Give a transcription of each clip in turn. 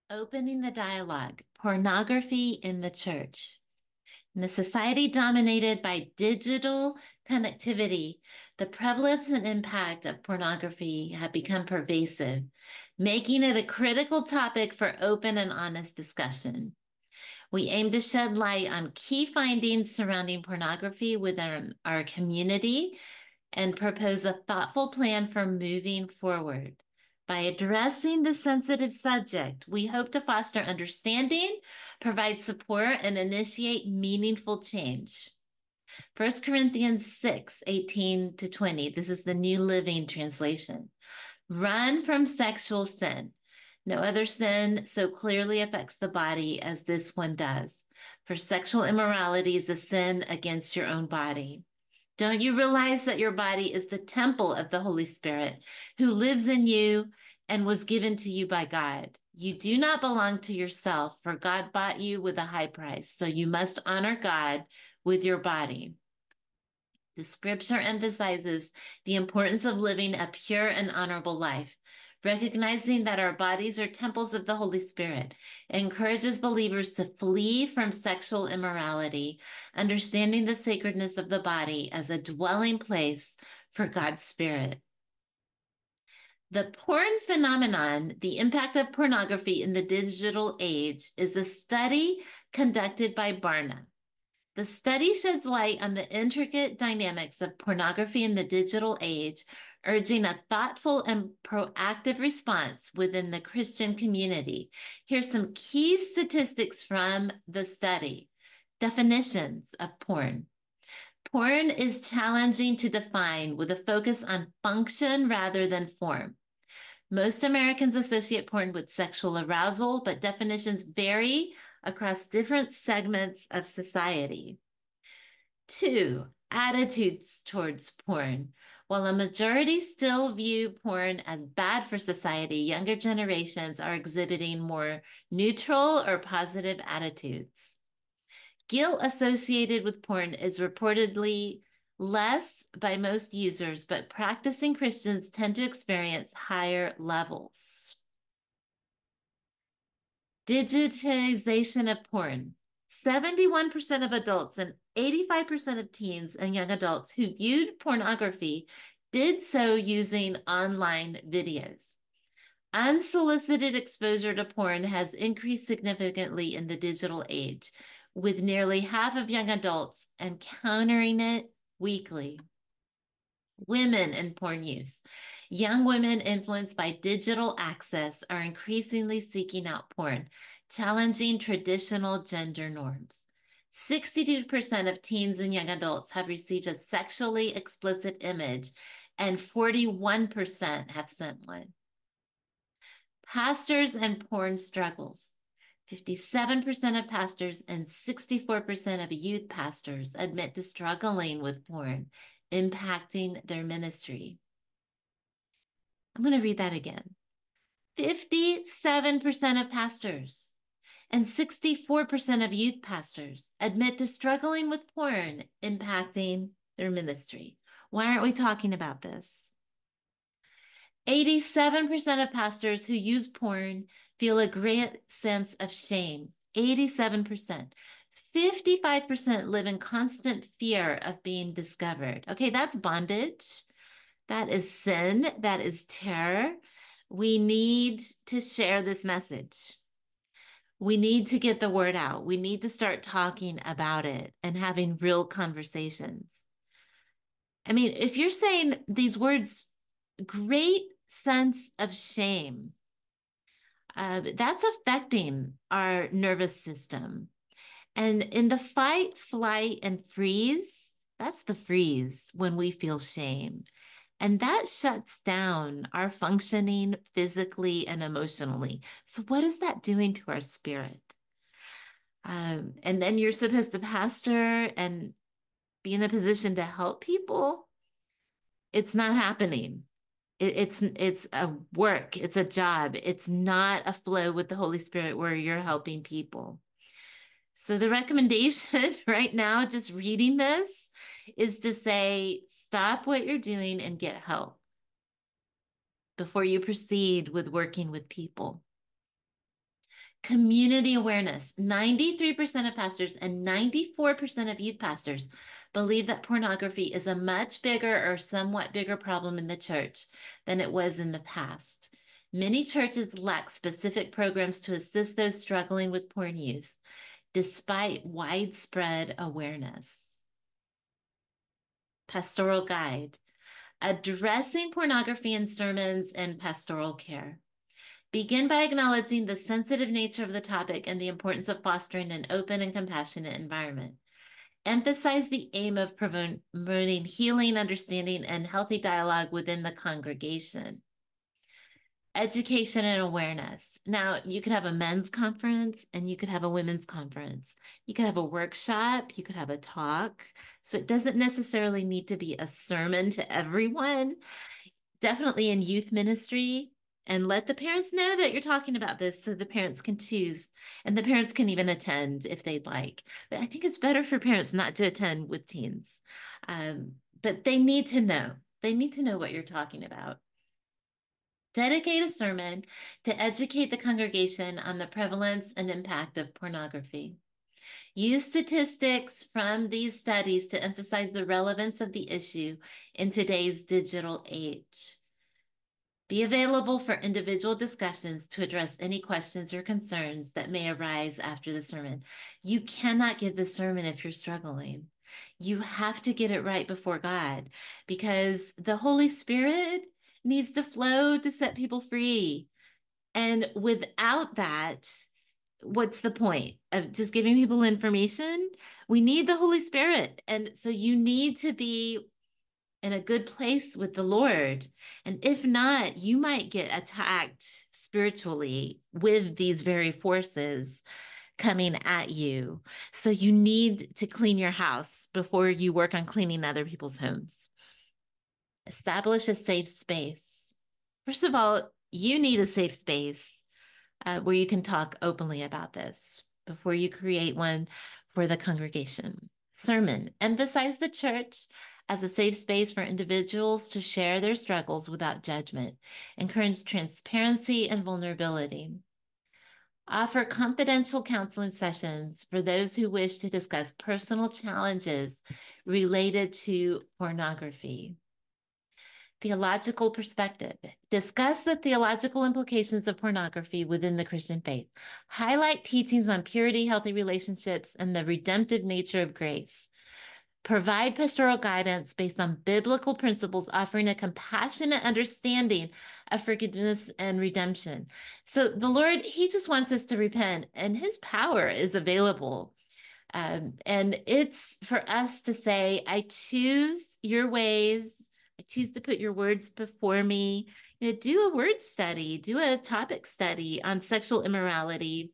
Opening the dialogue, pornography in the church. In a society dominated by digital connectivity, the prevalence and impact of pornography have become pervasive, making it a critical topic for open and honest discussion. We aim to shed light on key findings surrounding pornography within our community and propose a thoughtful plan for moving forward. By addressing the sensitive subject, we hope to foster understanding, provide support, and initiate meaningful change. 1 Corinthians 6:18-20. This is the New Living Translation. Run from sexual sin. No other sin so clearly affects the body as this one does. For sexual immorality is a sin against your own body. Don't you realize that your body is the temple of the Holy Spirit who lives in you and was given to you by God? You do not belong to yourself, for God bought you with a high price. So you must honor God with your body. The scripture emphasizes the importance of living a pure and honorable life, recognizing that our bodies are temples of the Holy Spirit. It encourages believers to flee from sexual immorality, understanding the sacredness of the body as a dwelling place for God's Spirit. The porn phenomenon, the impact of pornography in the digital age, is a study conducted by Barna. The study sheds light on the intricate dynamics of pornography in the digital age, urging a thoughtful and proactive response within the Christian community. Here's some key statistics from the study. Definitions of porn. Porn is challenging to define with a focus on function rather than form. Most Americans associate porn with sexual arousal, but definitions vary across different segments of society. 2, attitudes towards porn. While a majority still view porn as bad for society, younger generations are exhibiting more neutral or positive attitudes. Guilt associated with porn is reportedly less by most users, but practicing Christians tend to experience higher levels. Digitization of porn. 71% of adults and 85% of teens and young adults who viewed pornography did so using online videos. Unsolicited exposure to porn has increased significantly in the digital age, with nearly half of young adults encountering it weekly. Women in porn use. Young women influenced by digital access are increasingly seeking out porn, challenging traditional gender norms. 62% of teens and young adults have received a sexually explicit image, and 41% have sent one. Pastors and porn struggles. 57% of pastors and 64% of youth pastors admit to struggling with porn, impacting their ministry. I'm going to read that again. 57% of pastors and 64% of youth pastors admit to struggling with porn, impacting their ministry. Why aren't we talking about this? 87% of pastors who use porn feel a great sense of shame. 87%. 55% live in constant fear of being discovered. Okay, that's bondage. That is sin. That is terror. We need to share this message. We need to get the word out. We need to start talking about it and having real conversations. I mean, if you're saying these words, great sense of shame, that's affecting our nervous system. And in the fight, flight, and freeze, that's the freeze when we feel shame. And that shuts down our functioning physically and emotionally. So, what is that doing to our spirit? And then you're supposed to pastor and be in a position to help people. It's not happening. It's a work, it's a job. It's not a flow with the Holy Spirit where you're helping people. So the recommendation right now, just reading this, is to say, stop what you're doing and get help before you proceed with working with people. Community awareness. 93% of pastors and 94% of youth pastors believe that pornography is a much bigger or somewhat bigger problem in the church than it was in the past. Many churches lack specific programs to assist those struggling with porn use, despite widespread awareness. Pastoral guide. Addressing pornography in sermons and pastoral care. Begin by acknowledging the sensitive nature of the topic and the importance of fostering an open and compassionate environment. Emphasize the aim of promoting healing, understanding, and healthy dialogue within the congregation. Education and awareness. Now, you could have a men's conference and you could have a women's conference. You could have a workshop, you could have a talk. So it doesn't necessarily need to be a sermon to everyone. Definitely in youth ministry, and let the parents know that you're talking about this so the parents can choose, and the parents can even attend if they'd like. But I think it's better for parents not to attend with teens. But they need to know. They need to know what you're talking about. Dedicate a sermon to educate the congregation on the prevalence and impact of pornography. Use statistics from these studies to emphasize the relevance of the issue in today's digital age. Be available for individual discussions to address any questions or concerns that may arise after the sermon. You cannot give the sermon if you're struggling. You have to get it right before God, because the Holy Spirit needs to flow to set people free. And without that, what's the point of just giving people information? We need the Holy Spirit. And so you need to be in a good place with the Lord. And if not, you might get attacked spiritually with these very forces coming at you. So you need to clean your house before you work on cleaning other people's homes. Establish a safe space. First of all, you need a safe space where you can talk openly about this before you create one for the congregation. Sermon. Emphasize the church as a safe space for individuals to share their struggles without judgment. Encourage transparency and vulnerability. Offer confidential counseling sessions for those who wish to discuss personal challenges related to pornography. Theological perspective. Discuss the theological implications of pornography within the Christian faith. Highlight teachings on purity, healthy relationships, and the redemptive nature of grace. Provide pastoral guidance based on biblical principles, offering a compassionate understanding of forgiveness and redemption. So the Lord, He just wants us to repent, and His power is available. And it's for us to say, I choose your ways. I choose to put your words before me. Do a word study, do a topic study on sexual immorality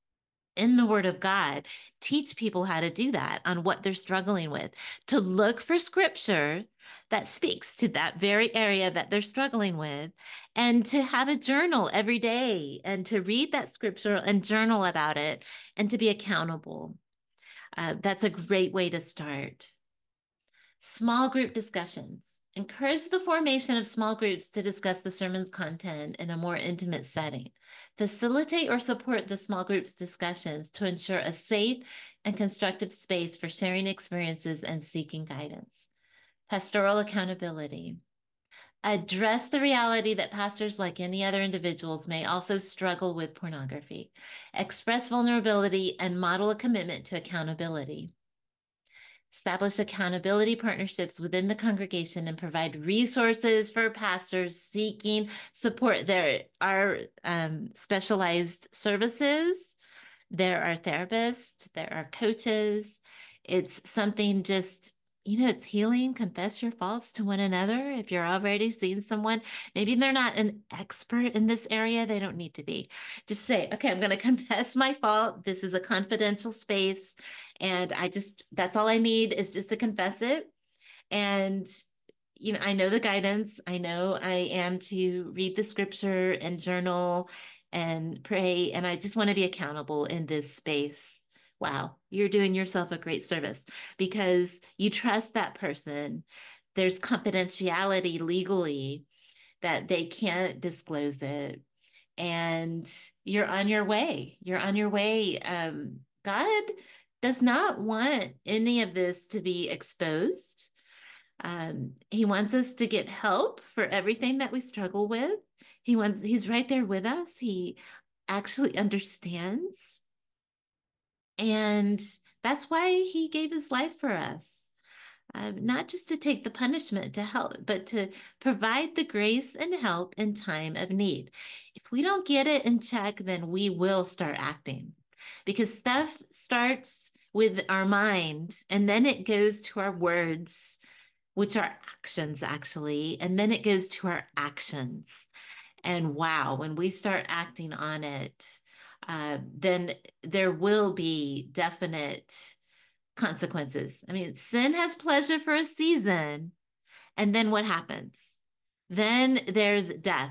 in the Word of God. Teach people how to do that on what they're struggling with, to look for scripture that speaks to that very area that they're struggling with, and to have a journal every day and to read that scripture and journal about it and to be accountable. That's a great way to start. Small group discussions. Encourage the formation of small groups to discuss the sermon's content in a more intimate setting. Facilitate or support the small groups discussions to ensure a safe and constructive space for sharing experiences and seeking guidance. Pastoral accountability. Address the reality that pastors, like any other individuals, may also struggle with pornography. Express vulnerability and model a commitment to accountability. Establish accountability partnerships within the congregation and provide resources for pastors seeking support. There are specialized services. There are therapists. There are coaches. It's something just, it's healing. Confess your faults to one another. If you're already seeing someone, maybe they're not an expert in this area, they don't need to be. Just say, okay, I'm going to confess my fault. This is a confidential space. And that's all I need is just to confess it. And, I know the guidance. I know I am to read the scripture and journal and pray. And I just want to be accountable in this space. Wow, you're doing yourself a great service because you trust that person. There's confidentiality legally that they can't disclose it. and you're on your way. You're on your way. God does not want any of this to be exposed. He wants us to get help for everything that we struggle with. He's right there with us. He actually understands. And that's why he gave his life for us. Not just to take the punishment to help, but to provide the grace and help in time of need. If we don't get it in check, then we will start acting because stuff starts with our mind and then it goes to our words, which are actions actually, and then it goes to our actions. And wow, when we start acting on it, then there will be definite consequences. I mean, sin has pleasure for a season, and then what happens? Then there's death.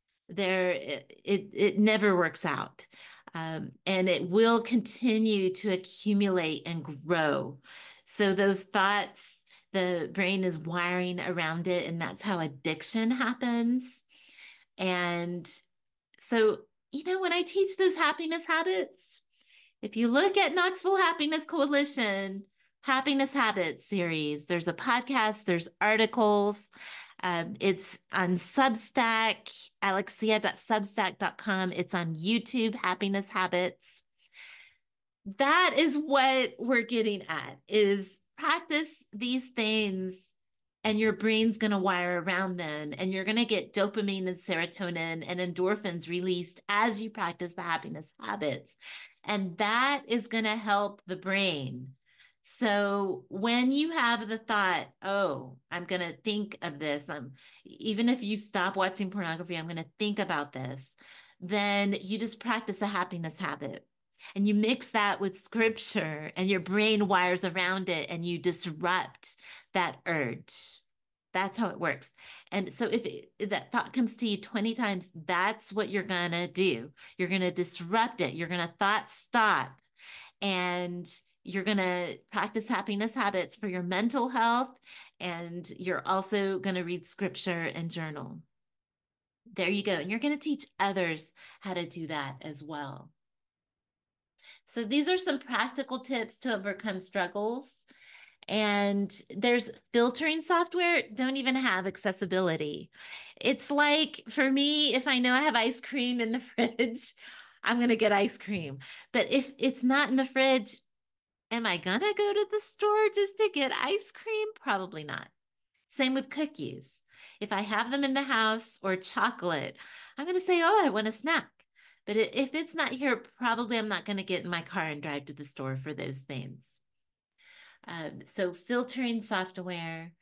It never works out. And it will continue to accumulate and grow. So those thoughts, the brain is wiring around it, and that's how addiction happens. And so, when I teach those happiness habits, if you look at Knoxville Happiness Coalition, Happiness Habits series, there's a podcast, there's articles. It's on Substack, alexia.substack.com. It's on YouTube, Happiness Habits. That is what we're getting at, is practice these things and your brain's going to wire around them and you're going to get dopamine and serotonin and endorphins released as you practice the happiness habits. And that is going to help the brain. So when you have the thought, oh, I'm going to think of this, even if you stop watching pornography, I'm going to think about this, then you just practice a happiness habit. And you mix that with scripture and your brain wires around it and you disrupt that urge. That's how it works. And so if that thought comes to you 20 times, that's what you're going to do. You're going to disrupt it. You're going to thought stop and you're going to practice happiness habits for your mental health. And you're also going to read scripture and journal. There you go. And you're going to teach others how to do that as well. So these are some practical tips to overcome struggles. And there's filtering software don't even have accessibility. It's like for me, if I know I have ice cream in the fridge, I'm going to get ice cream. But if it's not in the fridge, am I going to go to the store just to get ice cream? Probably not. Same with cookies. If I have them in the house or chocolate, I'm going to say, oh, I want a snack. But if it's not here, probably I'm not going to get in my car and drive to the store for those things. So filtering software,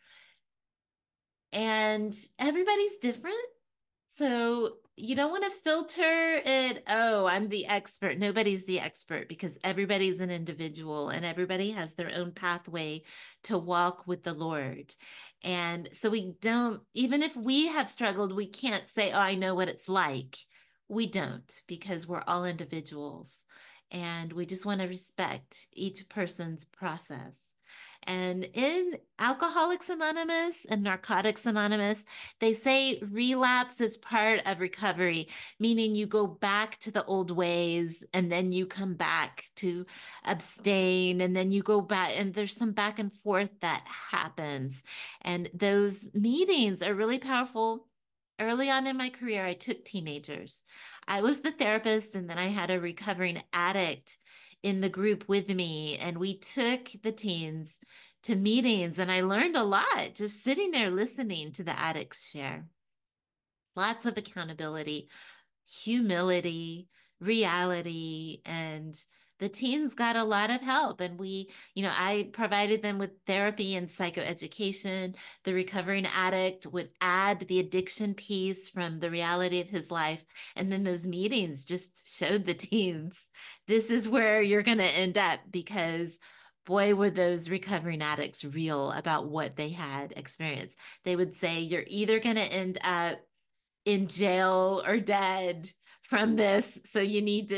and everybody's different. So you don't want to filter it. Oh, I'm the expert. Nobody's the expert because everybody's an individual and everybody has their own pathway to walk with the Lord. And so we don't, even if we have struggled, we can't say, oh, I know what it's like. We don't because we're all individuals and we just want to respect each person's process. And in Alcoholics Anonymous and Narcotics Anonymous, they say relapse is part of recovery, meaning you go back to the old ways and then you come back to abstain and then you go back and there's some back and forth that happens. And those meetings are really powerful. Early on in my career, I took teenagers. I was the therapist and then I had a recovering addict in the group with me and we took the teens to meetings and I learned a lot just sitting there listening to the addicts share. Lots of accountability, humility, reality, and the teens got a lot of help. And I provided them with therapy and psychoeducation. The recovering addict would add the addiction piece from the reality of his life. And then those meetings just showed the teens, this is where you're going to end up because boy, were those recovering addicts real about what they had experienced. They would say, you're either going to end up in jail or dead from this. So you need to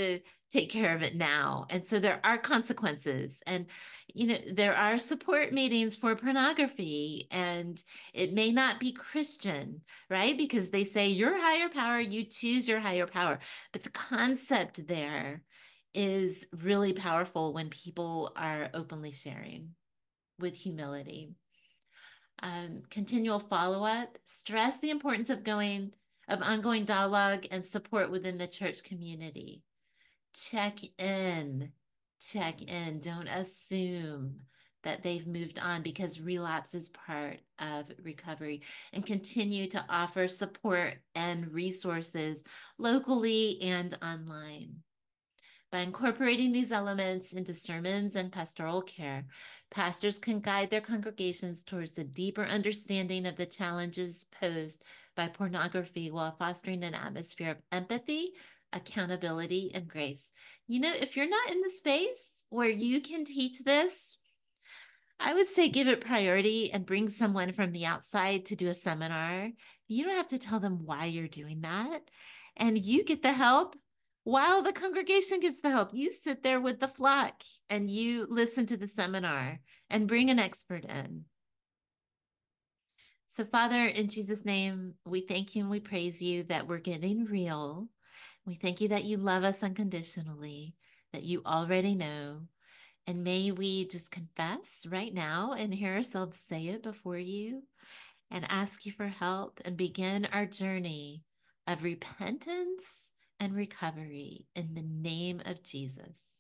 take care of it now. And so there are consequences. And, there are support meetings for pornography, and it may not be Christian, right? Because they say your higher power, you choose your higher power. But the concept there is really powerful when people are openly sharing with humility. Continual follow-up, stress the importance of ongoing dialogue and support within the church community. Check in, check in. Don't assume that they've moved on, because relapse is part of recovery, and continue to offer support and resources locally and online. By incorporating these elements into sermons and pastoral care, pastors can guide their congregations towards a deeper understanding of the challenges posed by pornography while fostering an atmosphere of empathy, accountability, and grace. If you're not in the space where you can teach this, I would say give it priority and bring someone from the outside to do a seminar. You don't have to tell them why you're doing that. And you get the help while the congregation gets the help. You sit there with the flock and you listen to the seminar and bring an expert in. So, Father, in Jesus' name, we thank you and we praise you that we're getting real. We thank you that you love us unconditionally, that you already know. And may we just confess right now and hear ourselves say it before you and ask you for help and begin our journey of repentance and recovery in the name of Jesus.